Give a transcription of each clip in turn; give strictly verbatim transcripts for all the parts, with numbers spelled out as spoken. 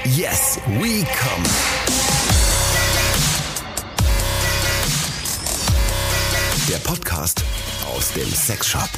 Yes, we come. Der Podcast aus dem Sexshop.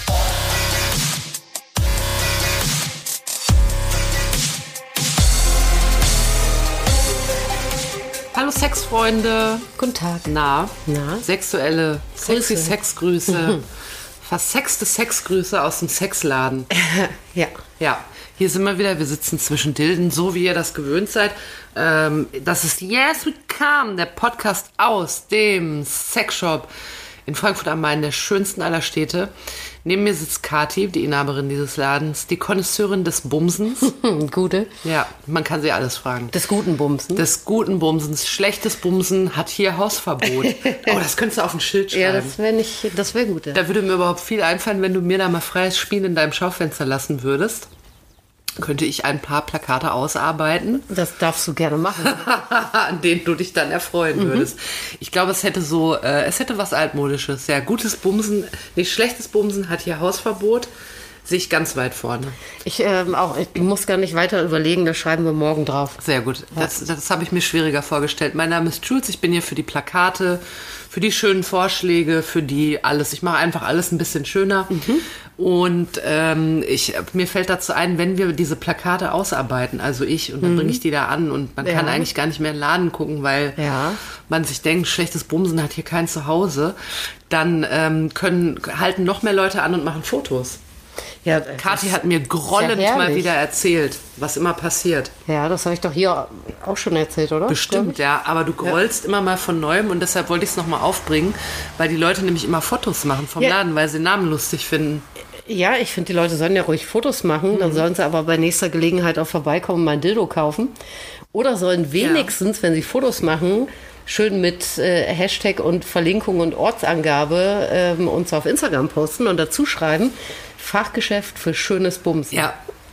Hallo Sexfreunde. Guten Tag. Na, Na? Sexuelle, sexy Grüße. Sexgrüße. Versexte Sexgrüße aus dem Sexladen. Ja. Ja, hier sind wir wieder. Wir sitzen zwischen Dilden, so wie ihr das gewöhnt seid. Ähm, das ist Yes We Come, der Podcast aus dem Sexshop in Frankfurt am Main, der schönsten aller Städte. Neben mir sitzt Kathi, die Inhaberin dieses Ladens, die Konnoisseurin des Bumsens. Gute. Ja, man kann sie alles fragen. Des guten Bumsen. Des guten Bumsens. Schlechtes Bumsen hat hier Hausverbot. Oh, das könntest du auf ein Schild schreiben. Ja, das wäre nicht, das wäre gut. Ja. Da würde mir überhaupt viel einfallen, wenn du mir da mal freies Spiel in deinem Schaufenster lassen würdest. Könnte ich ein paar Plakate ausarbeiten, Das darfst du gerne machen. an denen du dich dann erfreuen würdest. Ich glaube, es hätte so, äh, es hätte was Altmodisches. Ja, gutes Bumsen, nicht schlechtes Bumsen hat hier Hausverbot. Sehe ich ganz weit vorne. Ich ähm, auch, ich muss gar nicht weiter überlegen, das schreiben wir morgen drauf. Sehr gut. Das, das habe ich mir schwieriger vorgestellt. Mein Name ist Jules, ich bin hier für die Plakate, für die schönen Vorschläge, für die alles. Ich mache einfach alles ein bisschen schöner. Mhm. Und ähm, ich, mir fällt dazu ein, wenn wir diese Plakate ausarbeiten, also ich, und dann mhm. bringe ich die da an und man Ja. kann eigentlich gar nicht mehr in den Laden gucken, weil Ja. man sich denkt, schlechtes Bumsen hat hier kein Zuhause, dann ähm, können halten noch mehr Leute an und machen Fotos. Ja, Kathi das- hat mir grollend ja mal herrlich. wieder erzählt, was immer passiert. Ja, das habe ich doch hier auch schon erzählt, oder? Bestimmt, ja. Aber du grollst immer mal von Neuem und deshalb wollte ich es nochmal aufbringen, weil die Leute nämlich immer Fotos machen vom Ja. Laden, weil sie den Namen lustig finden. Ja, ich finde, die Leute sollen ja ruhig Fotos machen, Mhm. dann sollen sie aber bei nächster Gelegenheit auch vorbeikommen und mein Dildo kaufen. Oder sollen wenigstens, wenn sie Fotos machen, schön mit äh, Hashtag und Verlinkung und Ortsangabe ähm, uns auf Instagram posten und dazu schreiben, Fachgeschäft für schönes Bumsen. Ja.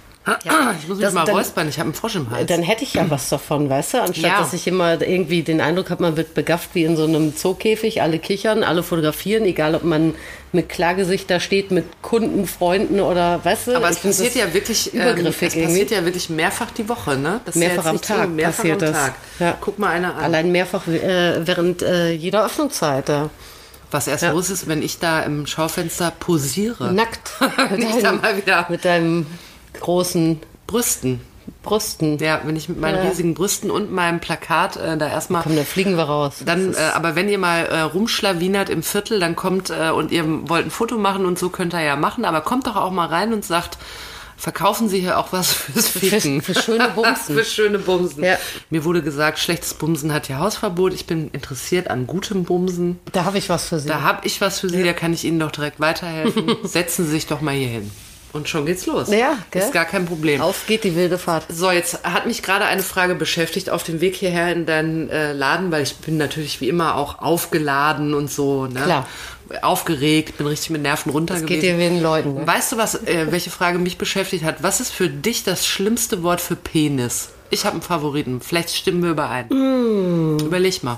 Ja. Ich muss mich Das- mal dann- räuspern, ich habe einen Frosch im Hals. Dann hätte ich ja was davon, weißt du? Anstatt, Ja. dass ich immer irgendwie den Eindruck habe, man wird begafft wie in so einem Zookäfig, alle kichern, alle fotografieren, egal ob man mit Klargesicht da steht, mit Kunden, Freunden oder, weißt du? Aber es ich find passiert das ja wirklich, ähm, übergriffig es irgendwie. passiert ja wirklich mehrfach die Woche, ne? Das ist Mehrfach ja am jetzt nicht Tag so, mehrfach passiert am das. Tag. Ja. Guck mal einer an. Allein mehrfach äh, während äh, jeder Öffnungszeit. Ja. Was erst Ja. los ist, wenn ich da im Schaufenster posiere. Nackt. Wenn ich da mal wieder Mit deinem großen Brüsten. Brüsten. Ja, wenn ich mit meinen Ja. riesigen Brüsten und meinem Plakat äh, da erstmal... Komm, da fliegen wir raus. Dann, Das äh, ist- aber wenn ihr mal äh, rumschlawinert im Viertel, dann kommt äh, und ihr wollt ein Foto machen und so könnt ihr ja machen, aber kommt doch auch mal rein und sagt, verkaufen Sie hier auch was fürs Ficken. für schöne Bumsen. Für schöne Bumsen. Ja. Mir wurde gesagt, schlechtes Bumsen hat hier Hausverbot. Ich bin interessiert an gutem Bumsen. Da habe ich was für Sie. Da habe ich was für Sie, da kann ich Ihnen doch direkt weiterhelfen. Setzen Sie sich doch mal hier hin. Und schon geht's los. Ja, gell? Ist gar kein Problem. Auf geht die wilde Fahrt. So, jetzt hat mich gerade eine Frage beschäftigt auf dem Weg hierher in deinen äh, Laden, weil ich bin natürlich wie immer auch aufgeladen und so, ne? Klar. Aufgeregt, bin richtig mit Nerven runter Das gewesen. geht dir wie den Leuten. Ne? Weißt du, was, äh, welche Frage mich beschäftigt hat? Was ist für dich das schlimmste Wort für Penis? Ich habe einen Favoriten. Vielleicht stimmen wir überein. Mm. Überleg mal.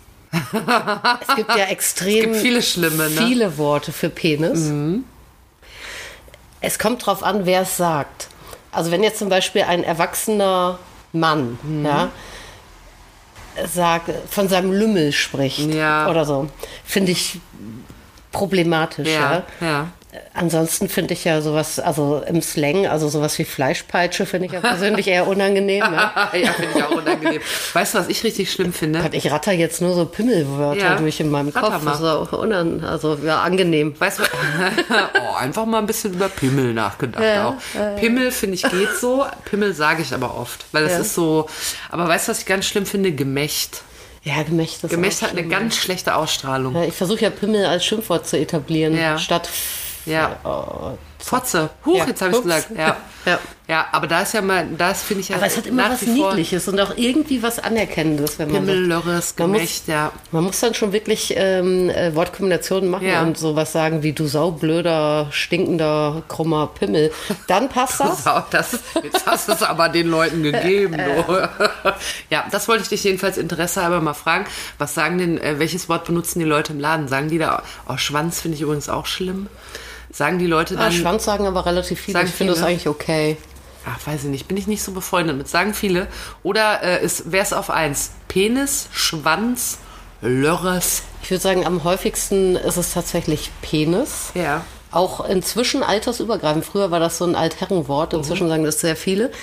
Es gibt ja extrem Es gibt viele schlimme, ne? viele Worte für Penis. Es kommt drauf an, wer es sagt. Also wenn jetzt zum Beispiel ein erwachsener Mann ja, sagt, von seinem Lümmel spricht Ja. oder so, finde ich problematisch. Ja. Ja, ja. Ansonsten finde ich ja sowas, also im Slang, also sowas wie Fleischpeitsche finde ich ja persönlich eher unangenehm. Ja. Ja, finde ich auch unangenehm. Weißt du, was ich richtig schlimm finde? Ich ratter jetzt nur so Pimmelwörter Ja. durch in meinem Ratter Kopf. mal. Das ist auch unan, also ja, angenehm. Weißt du, oh, einfach mal ein bisschen über Pimmel nachgedacht Ja, auch. Pimmel, finde ich, geht so. Pimmel sage ich aber oft, weil das Ja. ist so, aber weißt du, was ich ganz schlimm finde? Gemächt. Ja, Gemächt ist Gemächt auch hat eine schlimm, ganz schlechte Ausstrahlung. ja. Ich versuche ja Pimmel als Schimpfwort zu etablieren, Ja. statt Ja. oh, Fotze. Huch, Ja. jetzt habe ich Ups. gesagt. Ja. Ja. Ja, aber da ist ja mal, das finde ich ja aber es hat immer nach was wie vor Niedliches und auch irgendwie was Anerkennendes, wenn man Pimmel, sagt. Lörres, Man muss- Gemächt, ja. Man muss dann schon wirklich ähm, äh, Wortkombinationen machen Ja. und sowas sagen wie du saublöder, stinkender, krummer Pimmel. Dann passt das. So, das, jetzt hast du es aber den Leuten gegeben. Du. Ja, das wollte ich dich jedenfalls Interesse halber mal fragen. Was sagen denn, äh, welches Wort benutzen die Leute im Laden? Sagen die da, oh, Schwanz finde ich übrigens auch schlimm. Sagen die Leute Ah, dann, Schwanz sagen aber relativ viele. Sagen Ich finde das viele. eigentlich okay. Ach, weiß ich nicht, bin ich nicht so befreundet mit, sagen viele. Oder äh, wäre es auf eins? Penis, Schwanz, Lörres? Ich würde sagen, am häufigsten ist es tatsächlich Penis. Ja. Auch inzwischen altersübergreifend. Früher war das so ein Altherrenwort, inzwischen mhm. sagen das sehr viele.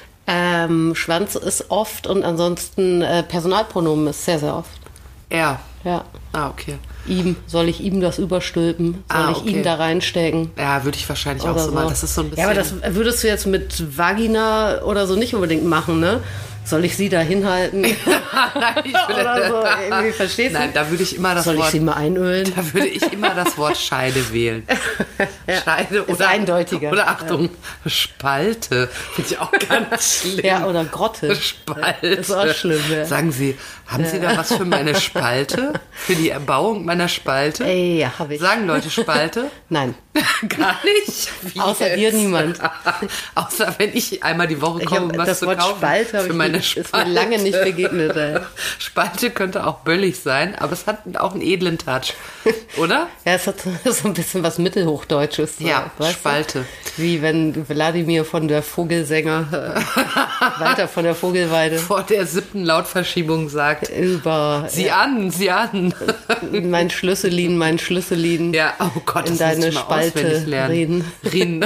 Ähm, Schwanz ist oft und ansonsten äh, Personalpronomen ist sehr, sehr oft. Er? Ja. Ah, okay. Ihm, soll ich ihm das überstülpen? Soll ah, ich okay. ihn da reinstecken? Ja, würde ich wahrscheinlich auch so, so machen. Das ist so ein bisschen... Ja, aber das würdest du jetzt mit Vagina oder so nicht unbedingt machen, ne? Soll ich sie da hinhalten? Nein, ich will, oder so, irgendwie, verstehst du? Nein, da würde ich immer das Soll Wort... Soll ich sie mal einölen? Da würde ich immer das Wort Scheide wählen. ja, Scheide oder... Ist eindeutiger. Oder Achtung, ja. Spalte. Finde ich auch ganz schlimm. Ja, oder Grotte. Spalte. Ist auch schlimm, ja. Sagen Sie, haben Sie da was für meine Spalte? Für die Erbauung meiner Spalte? Ey, ja, habe ich. Sagen Leute Spalte? Nein. Gar nicht? Wie Außer jetzt? dir niemand. Außer wenn ich einmal die Woche komme, um was das zu Wort kaufen. Spalte habe ich meine nicht, Spalte. Ist mir lange nicht begegnet. Ey. Spalte könnte auch böllig sein, aber es hat auch einen edlen Touch, oder? Ja, es hat so ein bisschen was Mittelhochdeutsches. Ja, weißt Spalte. Du? Wie wenn Wladimir von der Vogelsänger äh, weiter von der Vogelweide vor der siebten Lautverschiebung sagt, über sieh ja, an, sieh an. Mein Schlüsselin, mein Schlüsselin. Ja, oh Gott, in das deine muss ich mal Spalte reden. Reden.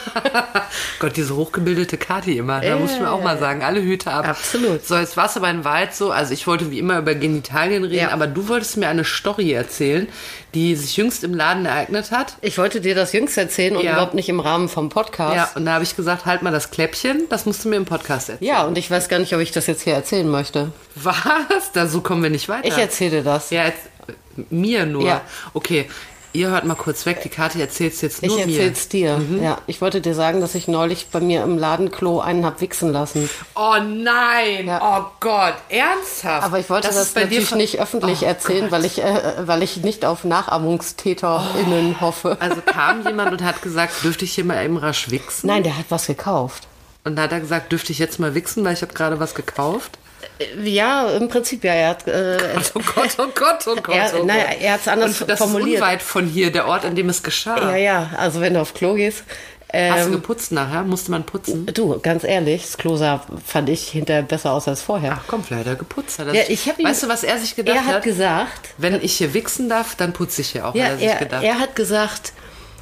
Gott, diese hochgebildete Kati immer, da äh, muss ich mir auch mal sagen, alle Hüte ab. Absolut. So, jetzt war es aber in Wahrheit so, also ich wollte wie immer über Genitalien reden, ja. aber du wolltest mir eine Story erzählen, die sich jüngst im Laden ereignet hat. Ich wollte dir das jüngst erzählen und ja. überhaupt nicht im Rahmen vom Podcast. Ja, und da habe ich gesagt, halt mal das Kläppchen, das musst du mir im Podcast erzählen. Ja, und ich weiß gar nicht, ob ich das jetzt hier erzählen möchte. Was? Da, so kommen wir nicht weiter. Ich erzähle das. Ja, jetzt, mir nur. Ja. Okay, ihr hört mal kurz weg, die Kathi erzählt es jetzt nur ich mir. Ich erzähl's dir, mhm. ja. Ich wollte dir sagen, dass ich neulich bei mir im Ladenklo einen hab wichsen lassen. Oh nein, ja. Oh Gott, ernsthaft? Aber ich wollte das, das natürlich von... nicht öffentlich oh erzählen, weil ich, äh, weil ich nicht auf NachahmungstäterInnen oh. hoffe. Also kam jemand und hat gesagt, dürfte ich hier mal eben rasch wichsen? Nein, der hat was gekauft. Und da hat er gesagt, dürfte ich jetzt mal wichsen, weil ich habe gerade was gekauft? Ja, im Prinzip ja. Er hat, äh, oh Gott, oh Gott, oh Gott. Er, oh naja, Gott. er hat es anders und das formuliert. Das ist unweit von hier, der Ort, an dem es geschah. Ja, ja, also wenn du auf Klo gehst. Ähm, Hast du geputzt nachher? Musste man putzen? Du, ganz ehrlich, das Klo sah, fand ich, hinterher besser aus als vorher. Ach komm, vielleicht hat er geputzt. Hat er ja, sich, ich hab ihn, weißt du, was er sich gedacht hat? Er hat, hat gesagt... Wenn ich hier wichsen darf, dann putze ich hier auch, ja, hat er sich er, gedacht. Er hat gesagt...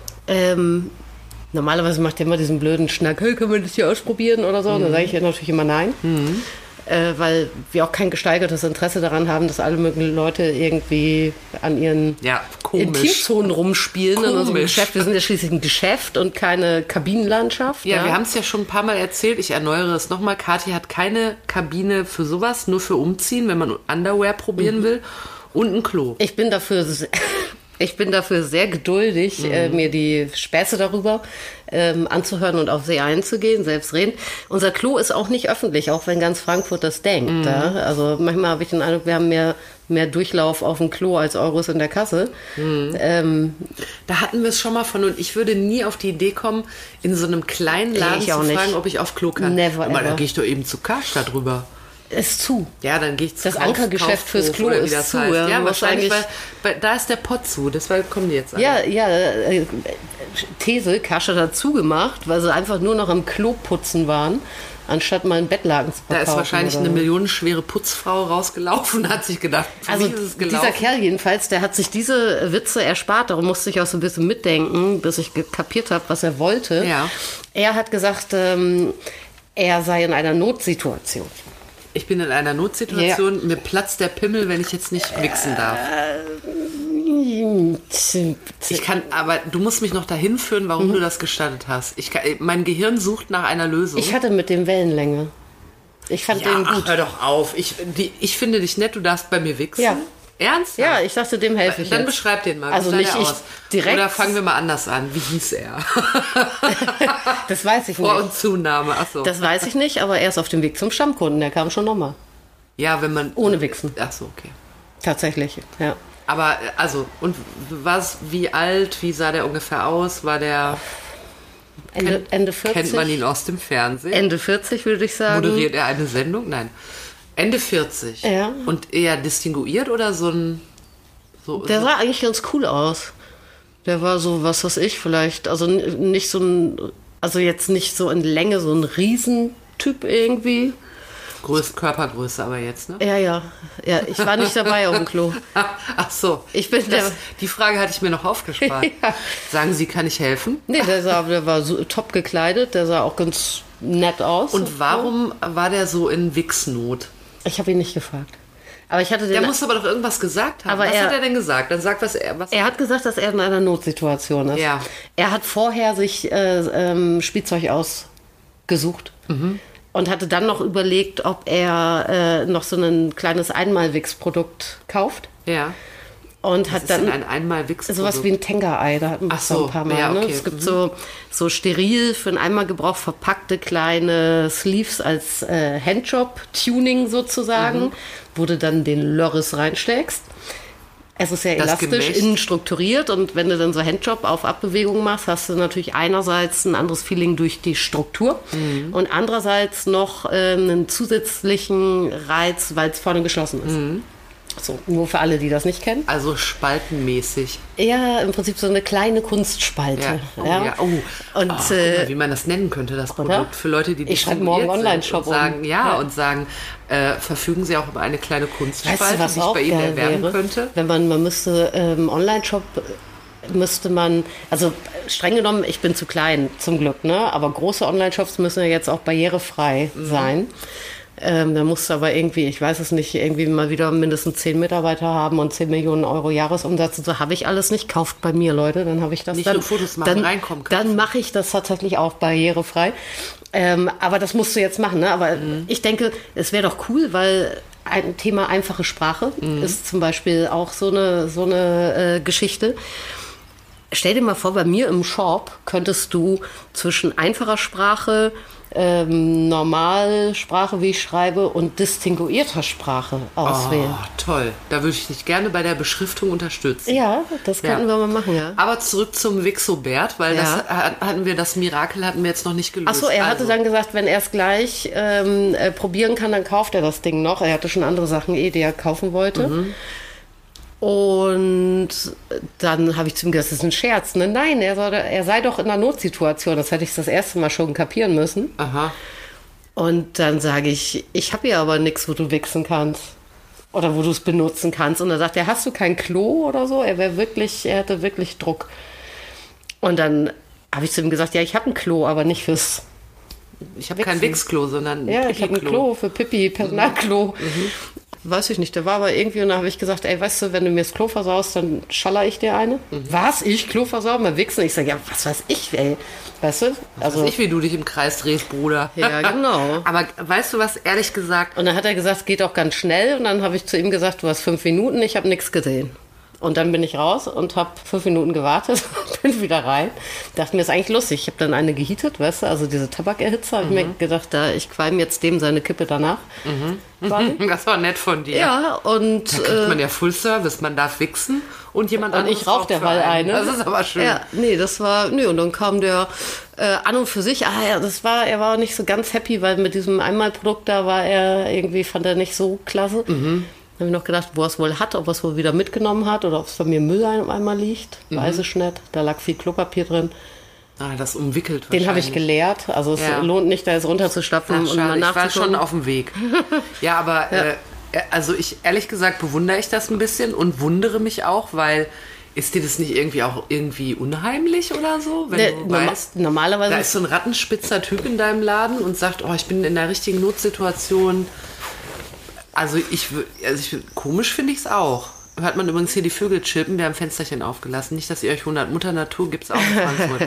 Ähm, normalerweise macht er immer diesen blöden Schnack, hey, können wir das hier ausprobieren oder so? Mhm. Und dann sage ich ja natürlich immer nein. Mhm. Äh, weil wir auch kein gesteigertes Interesse daran haben, dass alle möglichen Leute irgendwie an ihren ja, Intimzonen rumspielen komisch. In unserem Geschäft. Wir sind ja schließlich ein Geschäft und keine Kabinenlandschaft. Ja, ja. wir haben es ja schon ein paar Mal erzählt. Ich erneuere es nochmal. Kathi hat keine Kabine für sowas, nur für Umziehen, wenn man Underwear probieren mhm. will. Und ein Klo. Ich bin dafür... Ich bin dafür sehr geduldig, mhm. äh, mir die Späße darüber ähm, anzuhören und auf sie einzugehen, selbstredend. Unser Klo ist auch nicht öffentlich, auch wenn ganz Frankfurt das denkt. Mhm. Ja? Also manchmal habe ich den Eindruck, wir haben mehr, mehr Durchlauf auf dem Klo als Euros in der Kasse. Mhm. Ähm, da hatten wir es schon mal von und ich würde nie auf die Idee kommen, in so einem kleinen Laden zu nicht. fragen, ob ich auf Klo kann. Never Aber ever. da gehe ich doch eben zu Karstadt drüber. Ist zu. Ja, dann gehe ich zu Das Ankergeschäft fürs Klo ist das zu. Heißt. Ja, ja, wahrscheinlich, weil, weil da ist der Pott zu, deshalb kommen die jetzt an. Ja, ja, äh, These, Karstadt hat zugemacht, weil sie einfach nur noch am Klo putzen waren, anstatt mal einen Bettlaken zu verkaufen. Da ist wahrscheinlich oder? eine millionenschwere Putzfrau rausgelaufen und hat sich gedacht, für also mich ist es gelaufen. Dieser Kerl jedenfalls, der hat sich diese Witze erspart, darum musste ich auch so ein bisschen mitdenken, bis ich kapiert habe, was er wollte. Ja. Er hat gesagt, ähm, er sei in einer Notsituation. Ich bin in einer Notsituation, ja. Mir platzt der Pimmel, wenn ich jetzt nicht wichsen darf. Ich kann, aber du musst mich noch dahin führen, warum mhm. du das gestattet hast. Ich kann, mein Gehirn sucht nach einer Lösung. Ich hatte mit dem Wellenlänge. Ich fand ja, den gut. Ach, hör doch auf. Ich, die, ich finde dich nett, du darfst bei mir wichsen. Ja. Ernsthaft? Ja, ich dachte, dem helfe ich Dann jetzt. beschreib den mal. Also nicht ich aus? direkt. Oder fangen wir mal anders an. Wie hieß er? Das weiß ich Vor- nicht. und Zunahme, ach so. Das weiß ich nicht, aber er ist auf dem Weg zum Stammkunden. Der kam schon nochmal. Ja, wenn man... Ohne Wichsen. Ach so, okay. Tatsächlich, ja. Aber, also, und was, wie alt, wie sah der ungefähr aus? War der... Ende, kennt, Ende vierzig? Kennt man ihn aus dem Fernsehen? Ende vierzig, würde ich sagen. Moderiert er eine Sendung? Nein. Ende vierzig. Ja. Und eher distinguiert oder so ein... So, der so sah eigentlich ganz cool aus. Der war so, was weiß ich, vielleicht, also n- nicht so ein Also jetzt nicht so in Länge, so ein Riesentyp irgendwie. Größ, Körpergröße aber jetzt, ne? Ja, ja. Ja, ich war nicht dabei auf dem Klo. Ach so. Ich bin das, der, die Frage hatte ich mir noch aufgespart. Ja. Sagen Sie, kann ich helfen? Nee, der, sah, der war so top gekleidet, der sah auch ganz nett aus. Und warum war der so in Wichsnot? Ich habe ihn nicht gefragt. Aber ich hatte den, der muss aber doch irgendwas gesagt haben. Aber was er, hat er denn gesagt? Dann sagt, was er... Was er hat gesagt, dass er in einer Notsituation ist. Ja. Er hat vorher sich äh, ähm, Spielzeug ausgesucht. Mhm. Und hatte dann noch überlegt, ob er äh, noch so ein kleines Einmal-Wix-Produkt kauft. Ja. Und Was hat ist dann denn ein Einmal-Wix-Produkt? sowas wie ein Tenga-Ei, da hatten wir Ach es so, so ein paar Mal. ja, okay. Ne? Es gibt mhm. so, so steril für einen Einmalgebrauch verpackte kleine Sleeves als äh, Handjob-Tuning sozusagen, mhm. wo du dann den Lörres reinsteckst. Es ist ja Das elastisch, Gemächt. innen strukturiert und wenn du dann so Handjob auf Abbewegungen machst, hast du natürlich einerseits ein anderes Feeling durch die Struktur mhm. und andererseits noch äh, einen zusätzlichen Reiz, weil es vorne geschlossen ist. Mhm. So, nur für alle, die das nicht kennen. Also spaltenmäßig. Ja, im Prinzip so eine kleine Kunstspalte. Ja. Oh, ja. ja. Oh. Und, oh, guck äh, mal, wie man das nennen könnte, das oder? Produkt. Für Leute, die Ich schreibe morgen distinguiert Online-Shop sind und sagen, um. ja, Ja. und sagen, äh, verfügen Sie auch über eine kleine Kunstspalte, Weißt du, was die ich auch bei Ihnen geil erwerben wäre? könnte? Wenn man, man müsste ähm, Online-Shop müsste man, also streng genommen, ich bin zu klein, zum Glück, ne? Aber große Online-Shops müssen ja jetzt auch barrierefrei Mhm. sein. Ähm, da musst du aber irgendwie, ich weiß es nicht, irgendwie mal wieder mindestens zehn Mitarbeiter haben und zehn Millionen Euro Jahresumsatz und so habe ich alles nicht. Kauft bei mir, Leute, dann habe ich das. Nicht dann, nur Fotos machen, dann, reinkommen kannst. Dann mache ich das tatsächlich auch barrierefrei. Ähm, aber das musst du jetzt machen, ne? Aber Mhm. ich denke, es wäre doch cool, weil ein Thema einfache Sprache Mhm. ist zum Beispiel auch so eine, so eine äh, Geschichte. Stell dir mal vor, bei mir im Shop könntest du zwischen einfacher Sprache, ähm, Normalsprache, wie ich schreibe, und distinguierter Sprache auswählen. Oh, toll. Da würde ich dich gerne bei der Beschriftung unterstützen. Ja, das könnten Ja. wir mal machen, ja. Aber zurück zum Wixobert, weil Ja. das hatten wir, das Mirakel hatten wir jetzt noch nicht gelöst. Achso, er hatte also, dann gesagt, wenn er es gleich ähm, äh, probieren kann, dann kauft er das Ding noch. Er hatte schon andere Sachen eh, die er kaufen wollte. Mhm. Und dann habe ich zu ihm gesagt, das ist ein Scherz. Ne? Nein, er, soll, er sei doch in einer Notsituation. Das hätte ich das erste Mal schon kapieren müssen. Aha. Und dann sage ich, ich habe hier aber nichts, wo du wichsen kannst. Oder wo du es benutzen kannst. Und dann sagt er, hast du kein Klo oder so? Er wäre wirklich, er hätte wirklich Druck. Und dann habe ich zu ihm gesagt, ja, ich habe ein Klo, aber nicht fürs... Ich habe kein Wixklo, sondern ein Ja, ich habe ein Pipi-Klo. Klo für Pipi, Personalklo. Mhm. Weiß ich nicht, der war aber irgendwie, und da habe ich gesagt, ey, weißt du, wenn du mir das Klo versaust, dann schaller ich dir eine. Mhm. Was? Ich Klo versauen? Mal wichsen? Ich sage, ja, was weiß ich, ey. Weißt du? Also ich, wie du dich im Kreis drehst, Bruder. Ja, genau. Aber weißt du was, ehrlich gesagt, Und dann hat er gesagt, geht auch ganz schnell. Und dann habe ich zu ihm gesagt, du hast fünf Minuten, ich habe nichts gesehen. Und dann bin ich raus und habe fünf Minuten gewartet, bin wieder rein. Dachte mir, ist eigentlich lustig. Ich habe dann eine gehietet, weißt du, also diese Tabakerhitze. Habe Mhm. ich mir gedacht, da, ich qualm jetzt dem seine Kippe danach. Quasi. das war nett von dir. Ja, und... Da kriegt man ja Full Service, man darf wichsen und jemand Und anderes ich rauche raucht für derweil einen. eine. Das ist aber schön. Ja, nee, das war, nee, und dann kam der äh, an und für sich, ah ja, das war, er war nicht so ganz happy, weil mit diesem Einmalprodukt da war er irgendwie, fand er nicht so klasse. Mhm. Dann habe ich noch gedacht, wo er es wohl hat, ob er es wohl wieder mitgenommen hat oder ob es bei mir Müll einmal liegt. Mhm. Weiß ich nicht. Da lag viel Klopapier drin. Ah, das umwickelt Den habe ich wahrscheinlich. geleert. Also es Ja. lohnt nicht, da jetzt runterzustapfen Ach, und schade, mal ich war nachzugucken. schon auf dem Weg. Ja, aber Äh, also ich, ehrlich gesagt, bewundere ich das ein bisschen und wundere mich auch, weil ist dir das nicht irgendwie auch irgendwie unheimlich oder so? Wenn Ne, du norma- weißt, normalerweise- da ist so ein rattenspitzer Typ in deinem Laden und sagt, oh, ich bin in der richtigen Notsituation. Also ich, wü- also ich komisch finde ich es auch. Hört man übrigens hier die Vögel chirpen, wir haben Fensterchen aufgelassen. Nicht, dass ihr euch wundert, Mutter Natur gibt es auch in Frankfurt.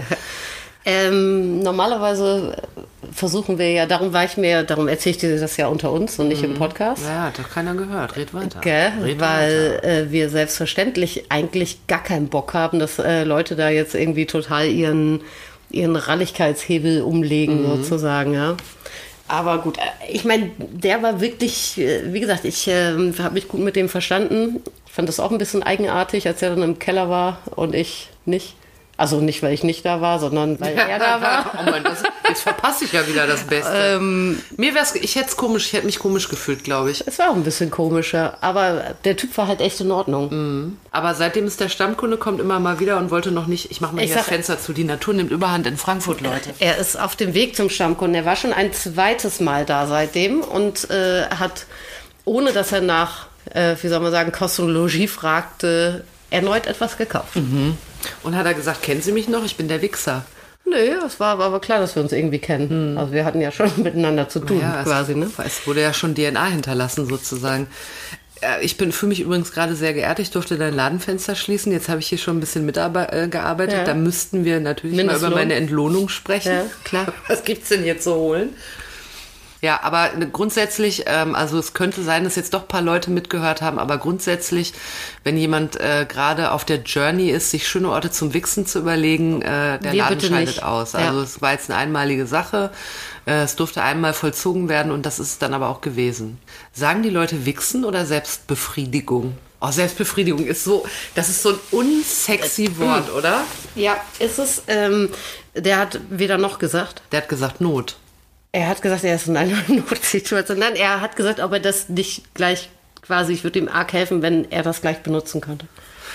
Ähm, normalerweise versuchen wir ja, darum war ich mir, darum erzähle ich dir das ja unter uns und nicht im Podcast. Ja, hat doch keiner gehört. Red weiter. Gell? Red Weil weiter. äh, wir selbstverständlich eigentlich gar keinen Bock haben, dass äh, Leute da jetzt irgendwie total ihren, ihren Ralligkeitshebel umlegen, sozusagen, ja. Aber gut, äh, ich meine, der war wirklich, äh, wie gesagt, ich äh, habe mich gut mit dem verstanden. Ich fand das auch ein bisschen eigenartig, als er dann im Keller war und ich nicht. Also nicht, weil ich nicht da war, sondern weil er da war. Oh Mann, das, jetzt verpasse ich ja wieder das Beste. Ähm, Mir wär's, ich hätte komisch, ich hätte mich komisch gefühlt, glaube ich. Es war auch ein bisschen komischer, aber der Typ war halt echt in Ordnung. Mhm. Aber seitdem ist der Stammkunde, kommt immer mal wieder und wollte noch nicht, ich mache mal Ich hier das sag- Fenster zu, die Natur nimmt Überhand in Frankfurt, Leute. Er ist auf dem Weg zum Stammkunden. Er war schon ein zweites Mal da seitdem und äh, hat, ohne dass er nach, äh, wie soll man sagen, Kosmologie fragte, erneut etwas gekauft. Mhm. Und hat er gesagt, kennen Sie mich noch? Ich bin der Wichser. Nee, es war aber klar, dass wir uns irgendwie kennen. Also wir hatten ja schon miteinander zu tun, Ja, quasi, ne? Es, es wurde ja schon D N A hinterlassen, sozusagen. Äh, Ich bin für mich übrigens gerade sehr geehrt. Ich durfte dein Ladenfenster schließen. Jetzt habe ich hier schon ein bisschen mitgearbeitet. Ja. Da müssten wir natürlich mal Mindestlohn. über meine Entlohnung sprechen. Ja, klar. Was gibt's denn hier zu holen? Ja, aber grundsätzlich, ähm, also es könnte sein, dass jetzt doch ein paar Leute mitgehört haben, aber grundsätzlich, wenn jemand äh, gerade auf der Journey ist, sich schöne Orte zum Wichsen zu überlegen, äh, der Wir Laden bitte scheidet nicht. aus. Ja. Also es war jetzt eine einmalige Sache. Äh, es durfte einmal vollzogen werden und das ist dann aber auch gewesen. Sagen die Leute Wichsen oder Selbstbefriedigung? Oh, Selbstbefriedigung ist so, das ist so ein unsexy Wort, oder? Ja, ist es. Ähm, der hat weder noch gesagt. Der hat gesagt Not. Er hat gesagt, er ist in einer Notsituation. Nein, er hat gesagt, ob er das nicht gleich quasi, ich würde ihm arg helfen, wenn er das gleich benutzen könnte.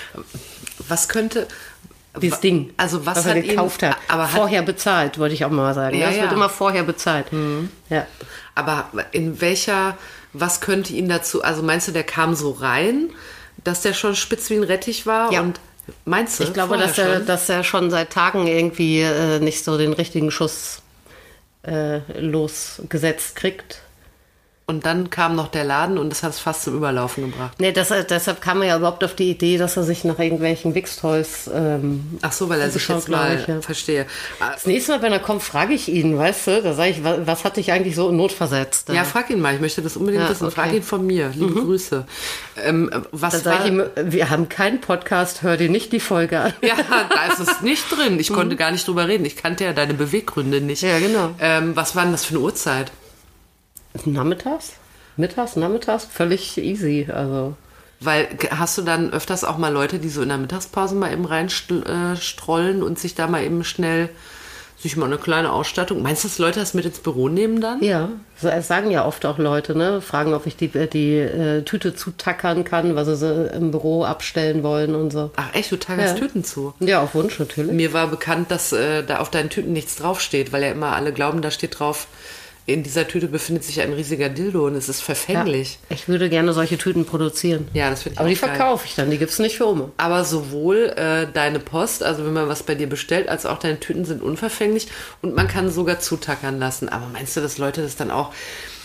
Was könnte... Dieses Ding, also was, was er hat ihn- gekauft hat. aber hat- vorher bezahlt, wollte ich auch mal sagen. Ja, das ja. wird immer vorher bezahlt. Ja. Aber in welcher, was könnte ihn dazu, also meinst du, der kam so rein, dass der schon spitz wie ein Rettich war? Ja. Und meinst du? Ich glaube, vorher dass er, schon? dass er schon seit Tagen irgendwie äh, nicht so den richtigen Schuss äh, losgesetzt kriegt. Und dann kam noch der Laden und das hat es fast zum Überlaufen gebracht. Nee, das, deshalb kam er ja überhaupt auf die Idee, dass er sich nach irgendwelchen Wichstoys ähm, Ach so, weil er sich umschaut, jetzt glaub mal, ich, ja. verstehe. Das nächste Mal, wenn er kommt, frage ich ihn, weißt du? Da sage ich, was, was hat dich eigentlich so in Not versetzt? Ja, frag ihn mal, ich möchte das unbedingt Ja, wissen. okay. Frag ihn von mir, liebe Grüße. Ähm, was Dann sage war, ich ihm, wir haben keinen Podcast, hör dir nicht die Folge an. Ja, da ist es nicht drin. Ich konnte gar nicht drüber reden. Ich kannte ja deine Beweggründe nicht. Ja, genau. Ähm, was war denn das für eine Uhrzeit? Nachmittags? Mittags, nachmittags? Völlig easy, also... Weil g- hast du dann öfters auch mal Leute, die so in der Mittagspause mal eben reinstrollen und sich da mal eben schnell sich mal eine kleine Ausstattung. Meinst du, dass Leute das mit ins Büro nehmen dann? Ja, so- es sagen ja oft auch Leute, ne? Fragen, ob ich die, die äh, Tüte zutackern kann, weil sie sie im Büro abstellen wollen und so. Ach echt, du tackerst Ja. Tüten zu. Ja, auf Wunsch natürlich. Mir war bekannt, dass äh, da auf deinen Tüten nichts draufsteht, weil ja immer alle glauben, da steht drauf, in dieser Tüte befindet sich ein riesiger Dildo und es ist verfänglich. Ja, ich würde gerne solche Tüten produzieren. Ja, das finde ich Aber auch die geil. verkaufe ich dann, die gibt's nicht für Umme. Aber sowohl äh, deine Post, also wenn man was bei dir bestellt, als auch deine Tüten sind unverfänglich und man kann sogar zutackern lassen. Aber meinst du, dass Leute das dann auch...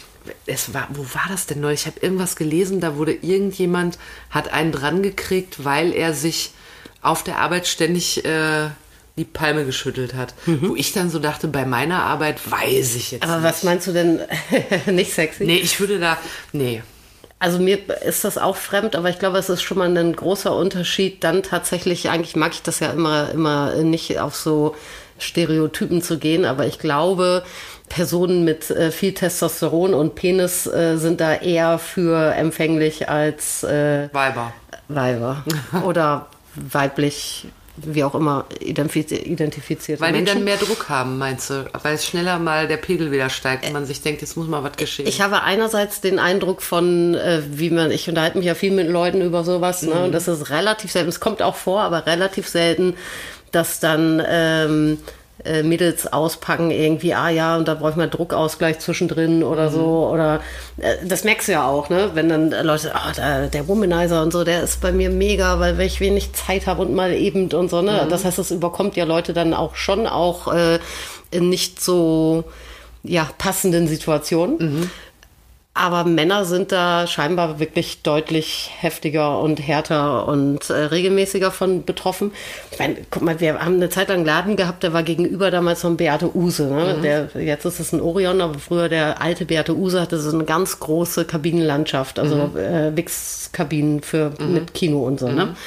Es war, wo war das denn neulich? Ich habe irgendwas gelesen, da wurde irgendjemand, hat einen dran gekriegt, weil er sich auf der Arbeit ständig äh, die Palme geschüttelt hat. Wo ich dann so dachte, bei meiner Arbeit weiß ich jetzt Aber nicht. was meinst du denn nicht sexy? Nee, ich würde da... Nee. Also mir ist das auch fremd, aber ich glaube, es ist schon mal ein großer Unterschied. Dann tatsächlich, eigentlich mag ich das ja immer, immer nicht auf so Stereotypen zu gehen, aber ich glaube, Personen mit äh, viel Testosteron und Penis äh, sind da eher für empfänglich als äh, Weiber. Weiber oder weiblich, wie auch immer, identifiz- identifizierte Weil die Menschen. dann mehr Druck haben, meinst du? Weil es schneller mal der Pegel wieder steigt und man sich denkt, jetzt muss mal was geschehen. Ich habe einerseits den Eindruck von, äh, wie man, ich unterhalte mich ja viel mit Leuten über sowas, ne, und das ist relativ selten, es kommt auch vor, aber relativ selten, dass dann ähm, äh, Mädels auspacken irgendwie, ah ja, und da brauche ich mal Druckausgleich zwischendrin oder so, oder äh, das merkst du ja auch, ne, wenn dann Leute, ah, der, der Womanizer und so, der ist bei mir mega, weil ich wenig Zeit habe und mal eben und so, ne, das heißt, es überkommt ja Leute dann auch schon auch äh, in nicht so ja, passenden Situationen. Aber Männer sind da scheinbar wirklich deutlich heftiger und härter und äh, regelmäßiger von betroffen. Ich meine, guck mal, wir haben eine Zeit lang einen Laden gehabt, der war gegenüber damals von Beate Uhse. Ne? Der, jetzt ist es ein Orion, aber früher der alte Beate Uhse hatte so eine ganz große Kabinenlandschaft, also mhm. äh, Wix-Kabinen für mhm. mit Kino und so. Mhm. Ne?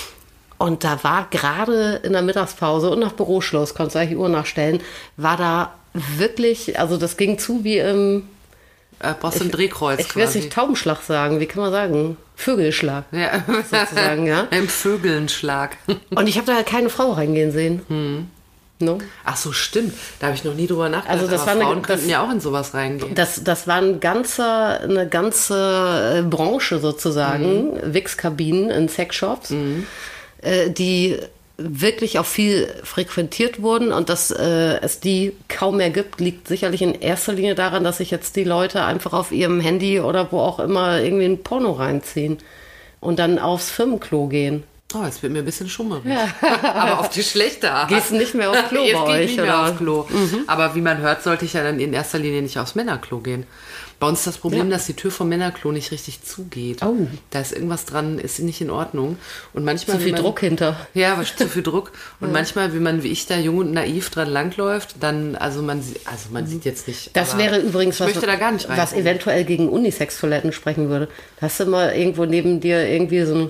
Und da war gerade in der Mittagspause und nach Büroschluss, konntest du eigentlich die Uhr nachstellen, war da wirklich, also das ging zu wie im Äh, brauchst du ein Drehkreuz Ich will jetzt nicht Taubenschlag sagen, wie kann man sagen? Vögelschlag. Ja. Sozusagen, ja. Im Vögelnschlag. Und ich habe da keine Frau reingehen sehen. Hm. No? Ach so, stimmt. Da habe ich noch nie drüber nachgedacht. Also das aber war eine, Frauen das, könnten ja auch in sowas reingehen. Das, das war ein ganzer, eine ganze Branche sozusagen, mhm. Wichskabinen in Sexshops, mhm. äh, die wirklich auch viel frequentiert wurden und dass äh, es die kaum mehr gibt, liegt sicherlich in erster Linie daran, dass sich jetzt die Leute einfach auf ihrem Handy oder wo auch immer irgendwie ein Porno reinziehen und dann aufs Firmenklo gehen. Oh, jetzt wird mir ein bisschen schummerig. Ja. Aber auf die schlechte Art. Gehst du nicht mehr aufs Klo jetzt bei gehe euch? Ich nicht oder? mehr aufs Klo. Mhm. Aber wie man hört, sollte ich ja dann in erster Linie nicht aufs Männerklo gehen. Bei uns ist das Problem, ja. dass die Tür vom Männerklo nicht richtig zugeht. Oh. Da ist irgendwas dran, ist nicht in Ordnung. Und manchmal, zu viel man, Druck hinter. Ja, aber zu viel Druck. Und ja. manchmal, wie man wie ich da jung und naiv dran langläuft, dann, also man, also man mhm. sieht jetzt nicht. Das wäre übrigens was, da gar nicht rein, was eventuell gegen Unisex-Toiletten sprechen würde. Hast du mal irgendwo neben dir irgendwie so ein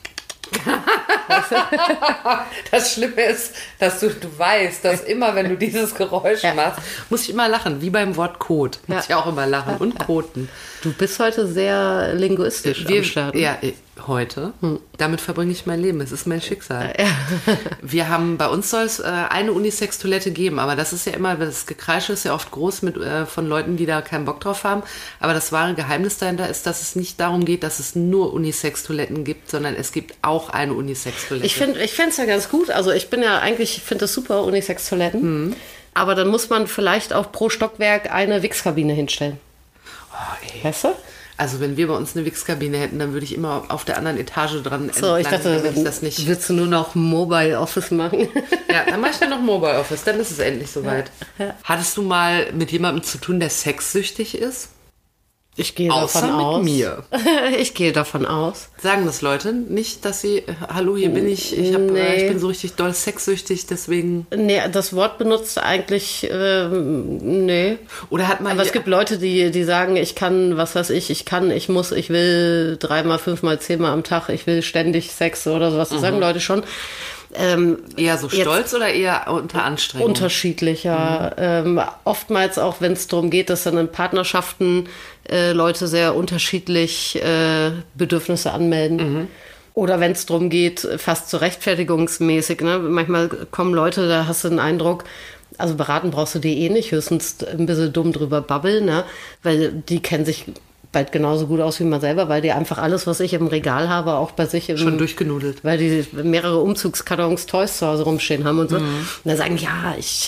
Das Schlimme ist, dass du, du weißt, dass immer, wenn du dieses Geräusch ja. machst, muss ich immer lachen, wie beim Wort Kot. Muss ja. ich auch immer lachen und koten. Du bist heute sehr linguistisch Wir, am Start. Ja, heute. Hm. Damit verbringe ich mein Leben. Es ist mein Schicksal. Ja. Wir haben, bei uns soll es äh, eine Unisex-Toilette geben, aber das ist ja immer, das Gekreische ist ja oft groß mit, äh, von Leuten, die da keinen Bock drauf haben. Aber das wahre Geheimnis dahinter ist, dass es nicht darum geht, dass es nur Unisex-Toiletten gibt, sondern es gibt auch eine Unisex-Toilette. Ich finde ich es ja ganz gut. Also ich bin ja eigentlich, ich finde das super, Unisex-Toiletten. Hm. Aber dann muss man vielleicht auch pro Stockwerk eine Wichskabine hinstellen. Oh, weißt du? Also wenn wir bei uns eine Wichskabine hätten, dann würde ich immer auf der anderen Etage dran so, entlang, ich dachte, ich das nicht. Willst du nur noch Mobile Office machen? Ja, dann mache ich nur noch Mobile Office, dann ist es endlich soweit. Ja, ja. Hattest du mal mit jemandem zu tun, der sexsüchtig ist? Ich gehe Außer davon mit aus. mir. Ich gehe davon aus. Sagen das Leute nicht, dass sie, hallo, hier bin ich, ich, hab, nee. ich bin so richtig doll sexsüchtig, deswegen... Nee, das Wort benutzt eigentlich, ähm, nee. Oder hat man... Aber es gibt Leute, die, die sagen, ich kann, was weiß ich, ich kann, ich muss, ich will dreimal, fünfmal, zehnmal am Tag, ich will ständig Sex oder sowas. Das mhm. sagen Leute schon. Ähm, eher so stolz oder eher unter Anstrengung? Unterschiedlicher. Mhm. Ähm, oftmals auch, wenn es darum geht, dass dann in Partnerschaften äh, Leute sehr unterschiedlich äh, Bedürfnisse anmelden. Mhm. Oder wenn es darum geht, fast so rechtfertigungsmäßig. Ne? Manchmal kommen Leute, da hast du den Eindruck, also beraten brauchst du die eh nicht, höchstens ein bisschen dumm drüber babbeln, ne? Weil die kennen sich bald genauso gut aus wie man selber, weil die einfach alles, was ich im Regal habe, auch bei sich im, schon durchgenudelt. Weil die mehrere Umzugskartons Toys zu Hause rumstehen haben und so. Mhm. Und dann sagen, ja, ich,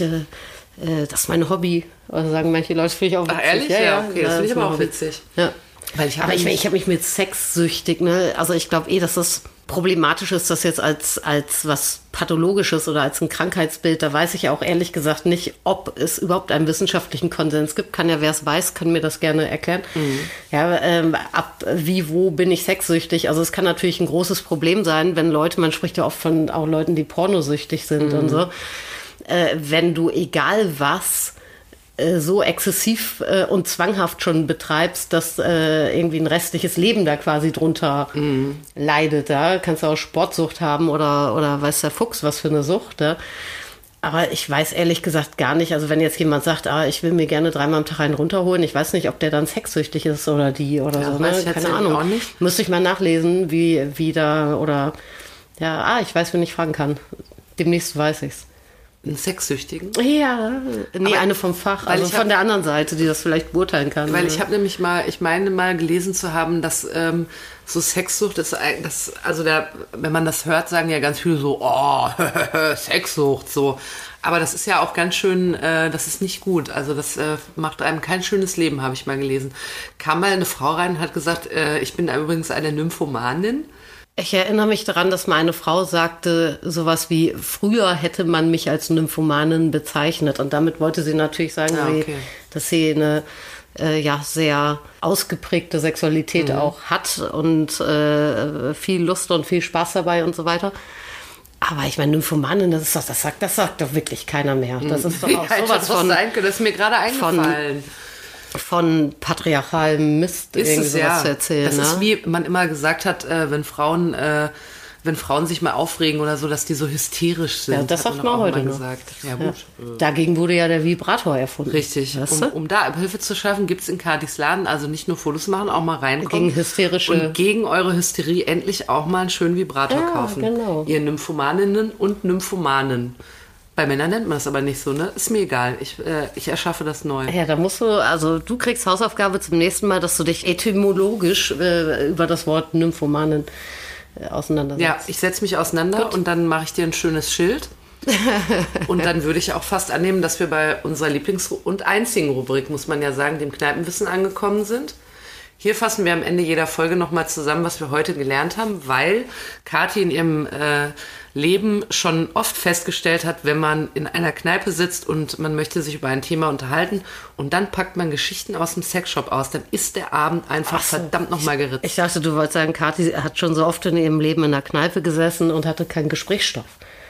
äh, das ist mein Hobby. Oder sagen manche Leute, finde ich auch witzig. Ach, ehrlich? Ja, ja, okay, das, das finde ich aber auch Hobby. witzig. Ja. Weil ich aber ich, ich habe mich mit sexsüchtig, ne? Also ich glaube eh, dass das problematisch ist, das jetzt als, als was Pathologisches oder als ein Krankheitsbild, da weiß ich ja auch ehrlich gesagt nicht, ob es überhaupt einen wissenschaftlichen Konsens gibt. Kann ja, wer es weiß, kann mir das gerne erklären. Mhm. Ja, ähm, ab wie, wo bin ich sexsüchtig? Also es kann natürlich ein großes Problem sein, wenn Leute, man spricht ja oft von auch Leuten, die pornosüchtig sind mhm. und so, äh, wenn du egal was so exzessiv äh, und zwanghaft schon betreibst, dass äh, irgendwie ein restliches Leben da quasi drunter mm. leidet. Da kannst du auch Sportsucht haben oder, oder weiß der Fuchs, was für eine Sucht. Ja? Aber ich weiß ehrlich gesagt gar nicht, also wenn jetzt jemand sagt, ah, ich will mir gerne dreimal am Tag einen runterholen, ich weiß nicht, ob der dann sexsüchtig ist oder die oder ja, so. Ne? Keine Ahnung. Auch nicht. Müsste ich mal nachlesen, wie, wie da oder ja, ah, ich weiß, wen ich fragen kann. Demnächst weiß ich's. Einen Sexsüchtigen? Ja, nee, aber eine vom Fach, also von hab, der anderen Seite, die das vielleicht beurteilen kann. Weil ich habe nämlich mal, ich meine mal gelesen zu haben, dass ähm, so Sexsucht ist, das, also der, wenn man das hört, sagen ja ganz viele so, oh, Sexsucht, so. Aber das ist ja auch ganz schön, äh, das ist nicht gut. Also das äh, macht einem kein schönes Leben, habe ich mal gelesen. Kam mal eine Frau rein und hat gesagt, äh, ich bin übrigens eine Nymphomanin. Ich erinnere mich daran, dass meine Frau sagte, sowas wie, früher hätte man mich als Nymphomanin bezeichnet. Und damit wollte sie natürlich sagen, ja, okay. sie, dass sie eine äh, ja, sehr ausgeprägte Sexualität mhm. auch hat und äh, viel Lust und viel Spaß dabei und so weiter. Aber ich meine, Nymphomanin, das ist doch, das sagt, das sagt doch wirklich keiner mehr. Das ist doch auch ja, sowas das von... Sein können, das ist mir gerade eingefallen. Von, von patriarchalem Mist ist irgendwie es, sowas ja. zu erzählen. Das ne? ist wie man immer gesagt hat, äh, wenn Frauen äh, wenn Frauen sich mal aufregen oder so, dass die so hysterisch sind. Ja, das hat sagt man auch heute mal noch. gesagt. Ja, gut. Ja. Dagegen wurde ja der Vibrator erfunden. Richtig. Weißt Um, du? um da Abhilfe zu schaffen, gibt es in Katis Laden also nicht nur Fotos machen, auch mal reinkommen. Gegen hysterische- Und gegen eure Hysterie endlich auch mal einen schönen Vibrator Ja, kaufen. genau. Ihr Nymphomaninnen und Nymphomanen. Bei Männern nennt man das aber nicht so, ne? Ist mir egal. Ich, äh, ich erschaffe das neu. Ja, da musst du, also du kriegst Hausaufgabe zum nächsten Mal, dass du dich etymologisch äh, über das Wort Nymphomanen äh, auseinandersetzt. Ja, ich setze mich auseinander und dann mache ich dir ein schönes Schild. Und dann würde ich auch fast annehmen, dass wir bei unserer Lieblings- und einzigen Rubrik, muss man ja sagen, dem Kneipenwissen angekommen sind. Hier fassen wir am Ende jeder Folge nochmal zusammen, was wir heute gelernt haben, weil Kathi in ihrem äh, Leben schon oft festgestellt hat, wenn man in einer Kneipe sitzt und man möchte sich über ein Thema unterhalten und dann packt man Geschichten aus dem Sexshop aus, dann ist der Abend einfach so. verdammt nochmal geritzt. Ich dachte, du wolltest sagen, Kathi hat schon so oft in ihrem Leben in der Kneipe gesessen und hatte keinen Gesprächsstoff.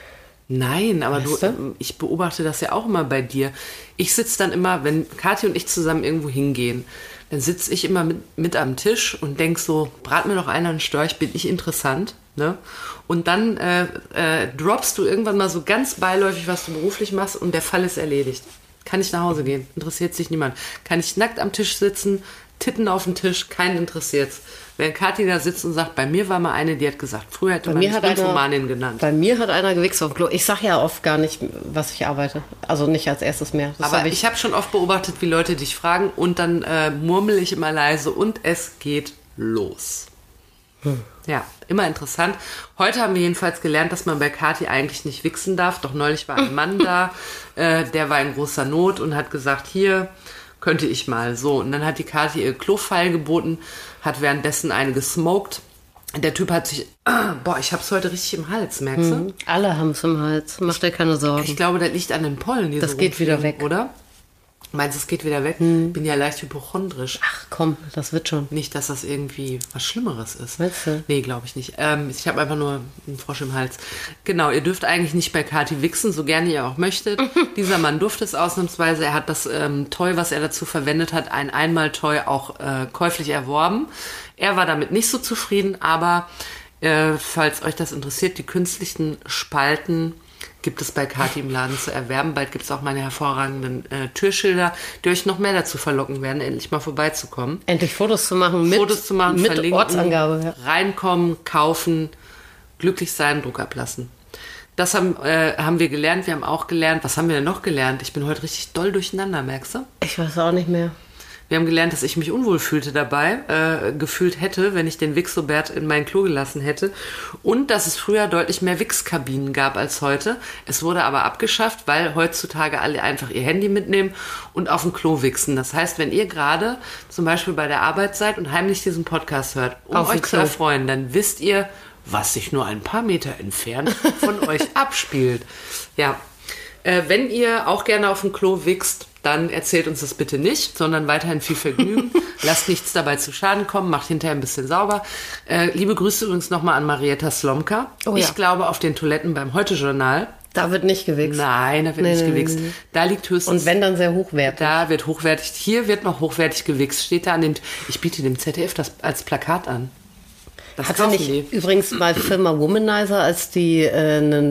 Nein, aber Weißt du, du? ähm, ich beobachte das ja auch immer bei dir. Ich sitze dann immer, wenn Kathi und ich zusammen irgendwo hingehen, dann sitze ich immer mit, mit am Tisch und denk so, brat mir doch einer einen Storch, bin ich interessant, ne? Und dann äh, äh, droppst du irgendwann mal so ganz beiläufig, was du beruflich machst und der Fall ist erledigt. Kann ich nach Hause gehen, interessiert sich niemand. Kann ich nackt am Tisch sitzen, Titten auf dem Tisch, keinen interessiert's. Wenn Kathi da sitzt und sagt, bei mir war mal eine, die hat gesagt, früher hätte man mich Nymphomanin genannt. Bei mir hat einer gewichst auf dem Klo. Ich sag ja oft gar nicht, was ich arbeite. Also nicht als erstes mehr. Das Aber hab ich, ich habe schon oft beobachtet, wie Leute dich fragen und dann äh, murmel ich immer leise und es geht los. Hm. Ja, immer interessant. Heute haben wir jedenfalls gelernt, dass man bei Kathi eigentlich nicht wichsen darf. Doch neulich war ein Mann da, äh, der war in großer Not und hat gesagt, hier könnte ich mal. So, und dann hat die Kathi ihr Klofeil geboten, hat währenddessen eine gesmoked. Der Typ hat sich, ah, boah, ich hab's heute richtig im Hals, merkst du? Hm. Alle haben es im Hals. Mach dir keine Sorgen. Ich glaube, das liegt an den Pollen. Die Das so geht wieder rumfliegen, weg. Oder? Meinst du, es geht wieder weg? Hm. Bin ja leicht hypochondrisch. Ach komm, das wird schon. Nicht, dass das irgendwie was Schlimmeres ist. Meinst du? Nee, glaube ich nicht. Ähm, ich habe einfach nur einen Frosch im Hals. Genau, ihr dürft eigentlich nicht bei Kathi wichsen, so gerne ihr auch möchtet. Dieser Mann durfte es ausnahmsweise. Er hat das ähm, Toy, was er dazu verwendet hat, ein Einmal-Toy auch äh, käuflich erworben. Er war damit nicht so zufrieden, aber äh, falls euch das interessiert, die künstlichen Spalten gibt es bei Kathi im Laden zu erwerben. Bald gibt es auch meine hervorragenden äh, Türschilder, die euch noch mehr dazu verlocken werden, endlich mal vorbeizukommen. Endlich Fotos zu machen mit, Fotos zu machen, mit verlinken, Ortsangabe. Ja. reinkommen, kaufen, glücklich sein, Druck ablassen. Das haben, äh, haben wir gelernt. Wir haben auch gelernt, was haben wir denn noch gelernt? Ich bin heute richtig doll durcheinander, merkst du? Ich weiß auch nicht mehr. Wir haben gelernt, dass ich mich unwohl fühlte dabei, äh, gefühlt hätte, wenn ich den Wixobert in mein Klo gelassen hätte. Und dass es früher deutlich mehr Wixkabinen gab als heute. Es wurde aber abgeschafft, weil heutzutage alle einfach ihr Handy mitnehmen und auf dem Klo wichsen. Das heißt, wenn ihr gerade zum Beispiel bei der Arbeit seid und heimlich diesen Podcast hört, um Auf dem euch zu Klo. erfreuen, dann wisst ihr, was sich nur ein paar Meter entfernt von euch abspielt. Ja, äh, wenn ihr auch gerne auf dem Klo wichst, dann erzählt uns das bitte nicht, sondern weiterhin viel Vergnügen. Lasst nichts dabei zu Schaden kommen, macht hinterher ein bisschen sauber. Äh, liebe Grüße übrigens nochmal an Marietta Slomka. Oh ja. Ich glaube, auf den Toiletten beim Heute-Journal. Da wird nicht gewichst. Nein, da wird Nee, nicht nee, gewichst. nee, nee. Da liegt höchstens... Und wenn, dann sehr hochwertig. Da wird hochwertig... Hier wird noch hochwertig gewichst. Steht da an dem... Ich biete dem Z D F das als Plakat an. Das Hatte kaufen nicht die. übrigens bei Firma Womanizer, als die äh, ein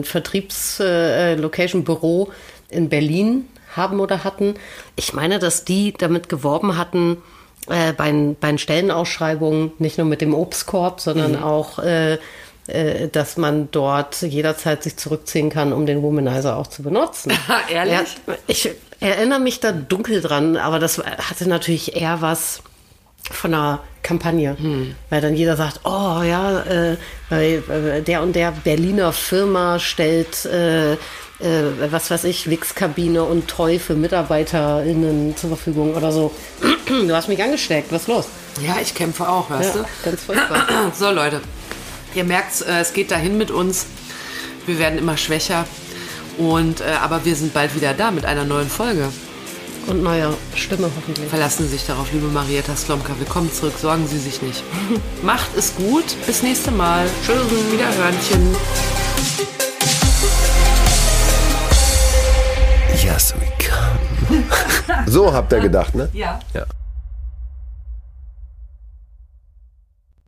Vertriebs-Location-Büro in Berlin haben oder hatten. Ich meine, dass die damit geworben hatten, äh, bei, bei den Stellenausschreibungen, nicht nur mit dem Obstkorb, sondern Mhm. auch, äh, äh, dass man dort jederzeit sich zurückziehen kann, um den Womanizer auch zu benutzen. Ehrlich? Ja, ich erinnere mich da dunkel dran, aber das hatte natürlich eher was von einer Kampagne, hm. weil dann jeder sagt, oh ja, äh, weil, äh, der und der Berliner Firma stellt, äh, äh, was weiß ich, Wichskabine und Toy für MitarbeiterInnen zur Verfügung oder so. Du hast mich angesteckt, was ist los? Ja, ich kämpfe auch, weißt Ja, du? ganz furchtbar. So, Leute, ihr merkt, äh, es geht dahin mit uns. Wir werden immer schwächer. Und, äh, aber wir sind bald wieder da mit einer neuen Folge. Und neuer Stimme hoffentlich. Verlassen Sie sich darauf, liebe Marietta Slomka. Wir kommen zurück, sorgen Sie sich nicht. Macht es gut, bis nächste Mal. Tschüss, Wiederhörnchen. Yes, we come. So habt ihr gedacht, ne? Ja. Ja.